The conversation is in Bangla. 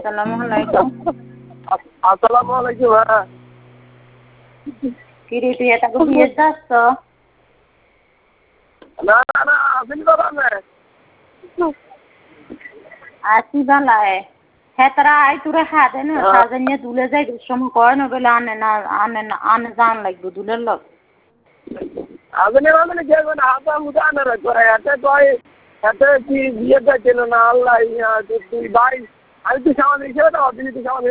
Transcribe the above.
আসসালামু আলাইকুম। আসসালামু আলাইকুম। হ্যাঁ কিরে তুই এটাকে বিয়ে যাচ্ছ? না না না আসেনি বাবা না। আসি বালায় হ্যাঁ তারা আই তোরা হাতে না সাজা নিয়ে দুলে যাই সময় কয় না বলে আনে জান লাগবে দুলের লোক আসেনি বাবা না কে না হাতা মুদা না রে তোরা এতে কি বিয়ে যাচ্ছে না আল্লাহ তুই ভাই আমি তুই সামান্য হিসেবে তো অর্থনীতি সামান্য